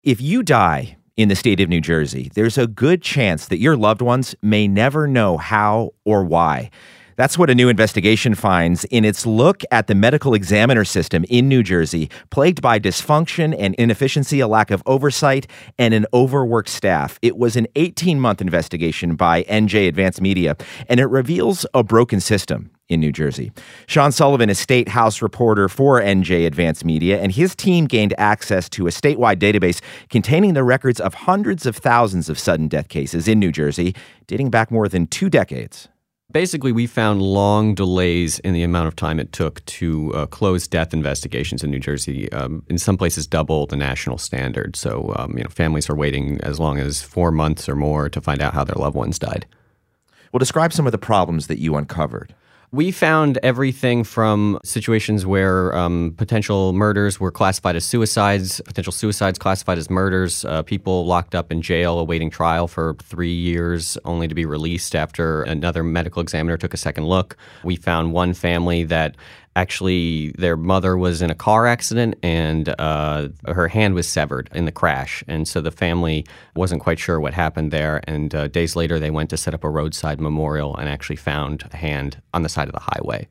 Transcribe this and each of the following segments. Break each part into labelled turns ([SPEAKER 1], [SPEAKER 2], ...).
[SPEAKER 1] If you die in the state of New Jersey, there's a good chance that your loved ones may never know how or why. That's what a new investigation finds in its look at the medical examiner system in New Jersey, plagued by dysfunction and inefficiency, a lack of oversight, and an overworked staff. It was an 18-month investigation by NJ Advanced Media, and it reveals a broken system in New Jersey. Sean Sullivan is State House reporter for NJ Advanced Media, and his team gained access to a statewide database containing the records of hundreds of thousands of sudden death cases in New Jersey, dating back more than 2 decades.
[SPEAKER 2] Basically, we found long delays in the amount of time it took to close death investigations in New Jersey. In some places, double the national standard. So, families are waiting as long as 4 months or more to find out how their loved ones died.
[SPEAKER 1] Well, describe some of the problems that you uncovered.
[SPEAKER 2] We found everything from situations where potential murders were classified as suicides, potential suicides classified as murders, people locked up in jail awaiting trial for 3 years only to be released after another medical examiner took a second look. We found one family that actually their mother was in a car accident and her hand was severed in the crash. And so the family wasn't quite sure what happened there. And days later, they went to set up a roadside memorial and actually found a hand on the side of the highway.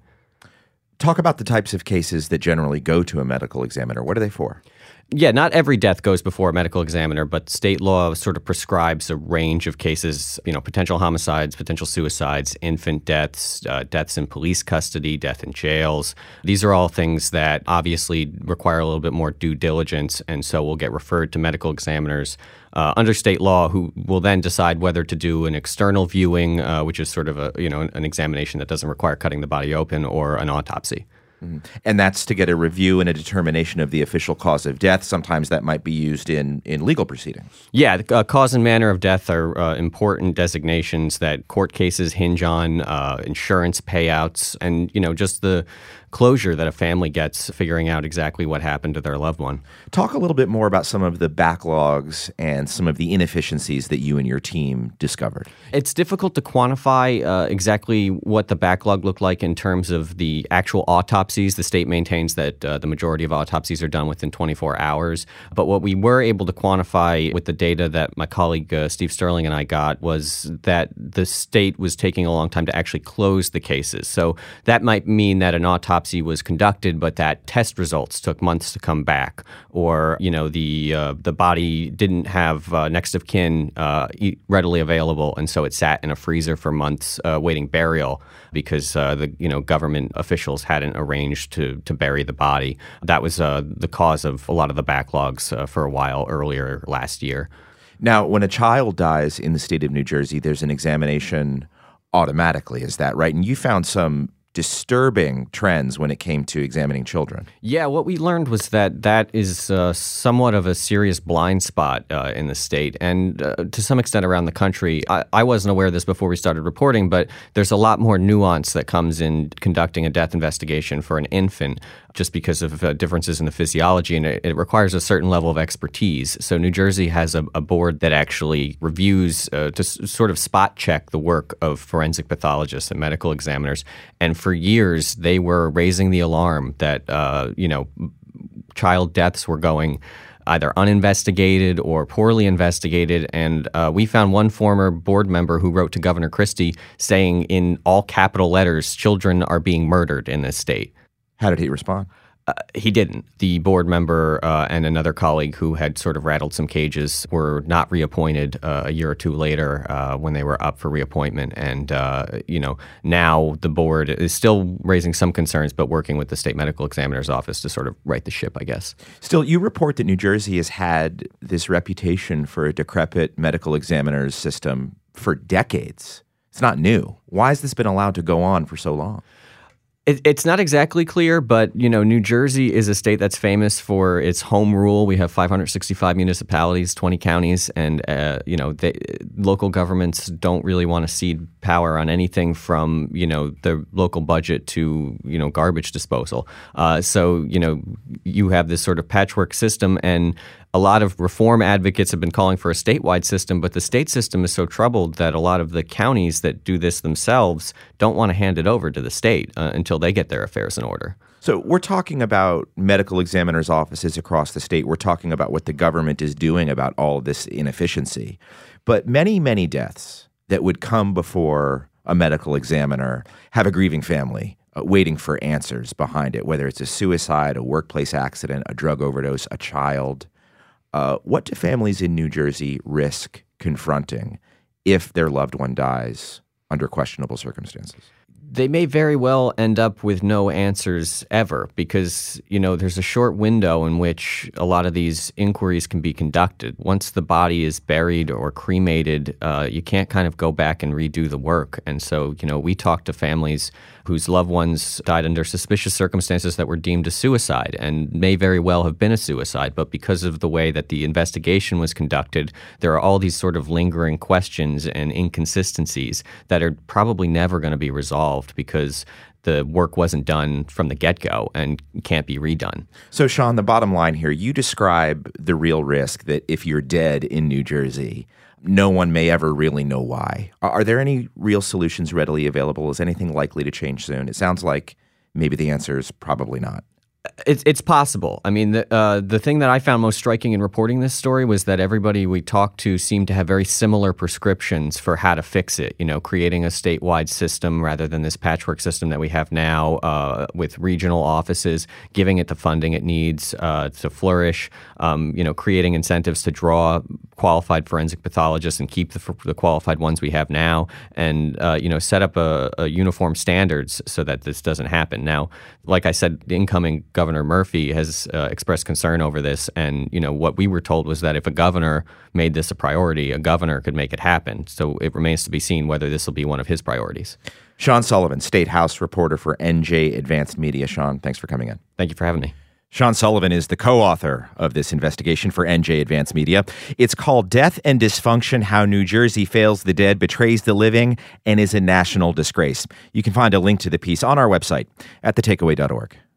[SPEAKER 1] Talk about the types of cases that generally go to a medical examiner. What are they for?
[SPEAKER 2] Yeah, not every death goes before a medical examiner, but state law sort of prescribes a range of cases, potential homicides, potential suicides, infant deaths, deaths in police custody, death in jails. These are all things that obviously require a little bit more due diligence, and so will get referred to medical examiners under state law, who will then decide whether to do an external viewing, which is sort of an examination that doesn't require cutting the body open, or an autopsy.
[SPEAKER 1] And that's to get a review and a determination of the official cause of death. Sometimes that might be used in legal proceedings.
[SPEAKER 2] Yeah, the cause and manner of death are important designations that court cases hinge on, insurance payouts, and just the closure that a family gets figuring out exactly what happened to their loved one.
[SPEAKER 1] Talk a little bit more about some of the backlogs and some of the inefficiencies that you and your team discovered.
[SPEAKER 2] It's difficult to quantify exactly what the backlog looked like in terms of the actual autopsies. The state maintains that the majority of autopsies are done within 24 hours. But what we were able to quantify with the data that my colleague Steve Sterling and I got was that the state was taking a long time to actually close the cases. So that might mean that an autopsy was conducted, but that test results took months to come back, or the body didn't have next of kin readily available, and so it sat in a freezer for months waiting burial because the government officials hadn't arranged to bury the body. That was the cause of a lot of the backlogs for a while earlier last year.
[SPEAKER 1] Now, when a child dies in the state of New Jersey, there's an examination automatically. Is that right? And you found some disturbing trends when it came to examining children.
[SPEAKER 2] Yeah, what we learned was that is somewhat of a serious blind spot in the state, and to some extent around the country. I wasn't aware of this before we started reporting, but there's a lot more nuance that comes in conducting a death investigation for an infant, just because of differences in the physiology, and it requires a certain level of expertise. So New Jersey has a board that actually reviews to sort of spot check the work of forensic pathologists and medical examiners. And for years, they were raising the alarm that, child deaths were going either uninvestigated or poorly investigated. And we found one former board member who wrote to Governor Christie saying in all capital letters, children are being murdered in this state.
[SPEAKER 1] How did he respond?
[SPEAKER 2] He didn't. The board member and another colleague who had sort of rattled some cages were not reappointed a year or two later when they were up for reappointment. And, now the board is still raising some concerns, but working with the state medical examiner's office to sort of right the ship, I guess.
[SPEAKER 1] Still, you report that New Jersey has had this reputation for a decrepit medical examiner's system for decades. It's not new. Why has this been allowed to go on for so long?
[SPEAKER 2] It's not exactly clear, but, New Jersey is a state that's famous for its home rule. We have 565 municipalities, 20 counties, and, local governments don't really want to cede power on anything from, the local budget to, garbage disposal. So, you have this sort of patchwork system, and a lot of reform advocates have been calling for a statewide system, but the state system is so troubled that a lot of the counties that do this themselves don't want to hand it over to the state until they get their affairs in order.
[SPEAKER 1] So we're talking about medical examiners' offices across the state. We're talking about what the government is doing about all of this inefficiency. But many, many deaths that would come before a medical examiner have a grieving family waiting for answers behind it, whether it's a suicide, a workplace accident, a drug overdose, a child. What do families in New Jersey risk confronting if their loved one dies under questionable circumstances?
[SPEAKER 2] They may very well end up with no answers ever because, there's a short window in which a lot of these inquiries can be conducted. Once the body is buried or cremated, you can't kind of go back and redo the work. And so, we talk to families whose loved ones died under suspicious circumstances that were deemed a suicide and may very well have been a suicide. But because of the way that the investigation was conducted, there are all these sort of lingering questions and inconsistencies that are probably never going to be resolved because the work wasn't done from the get-go and can't be redone.
[SPEAKER 1] So, Sean, the bottom line here, you describe the real risk that if you're dead in New Jersey, no one may ever really know why. Are there any real solutions readily available? Is anything likely to change soon? It sounds like maybe the answer is probably not.
[SPEAKER 2] It's possible. I mean, the thing that I found most striking in reporting this story was that everybody we talked to seemed to have very similar prescriptions for how to fix it. Creating a statewide system rather than this patchwork system that we have now with regional offices, giving it the funding it needs to flourish, creating incentives to draw qualified forensic pathologists and keep the qualified ones we have now, and set up a uniform standards so that this doesn't happen. Now, like I said, the incoming Governor Murphy has expressed concern over this, and what we were told was that if a governor made this a priority, a governor could make it happen. So it remains to be seen whether this will be one of his priorities.
[SPEAKER 1] Sean Sullivan, State House reporter for NJ Advanced Media. Sean, thanks for coming in.
[SPEAKER 2] Thank you for having me.
[SPEAKER 1] Sean Sullivan is the co-author of this investigation for NJ Advanced Media. It's called Death and Dysfunction: How New Jersey Fails the Dead, Betrays the Living, and is a National Disgrace. You can find a link to the piece on our website at thetakeaway.org.